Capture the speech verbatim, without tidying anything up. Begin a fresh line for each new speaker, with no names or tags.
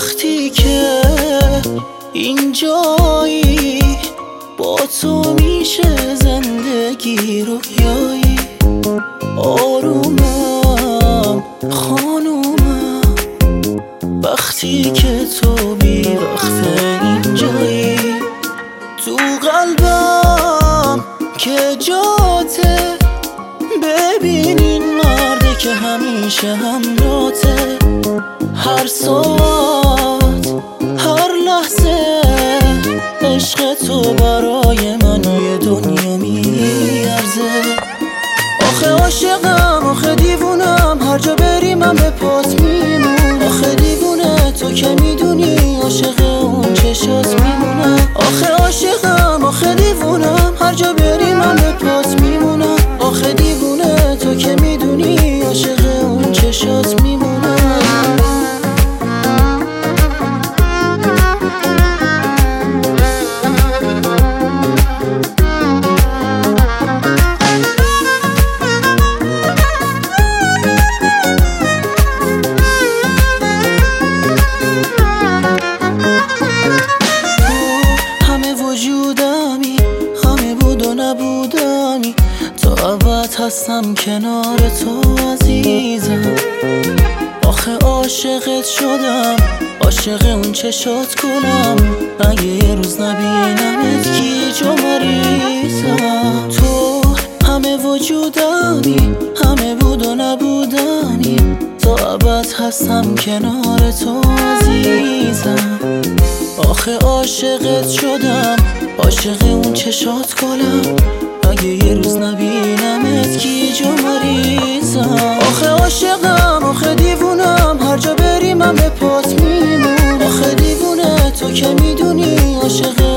وقتی که اینجایی با تو میشه زندگی رویایی. آرومم خانومم وقتی که تو بی وقت اینجایی. تو قلبم که جاته ببین این مرده که همیشه همراته. هر ساعت هر لحظه عشق تو برای من یه دنیا میارزه. آخه عاشقم آخه دیوونم هر جا بری من به پات میمونم. آخه دیوونه تو که میدونی عاشق اون چشات میمونم. آخه عاشقم آخه دیوونم هر جا بری من به پات میمونم. آخه دیوونه تو که میدونی عاشق اون چشات میمونم. نبودمی تا ابد هستم کنار تو عزیزم. آخه عاشقت شدم عاشق اون چشات کنم. اگه یه روز نبینمت گیج و مریضم. تو همه وجودمی همه بود و نبودمی تا ابد هستم کنار تو عزیزم. آخه عاشقت شدم عاشق اون چشات کنم. اگه یه روز نبینمت گیج و مریضم. آخه عاشقم آخه دیوونم هر جا بری من به پات میمونم. آخه دیوونه تو که میدونی عاشق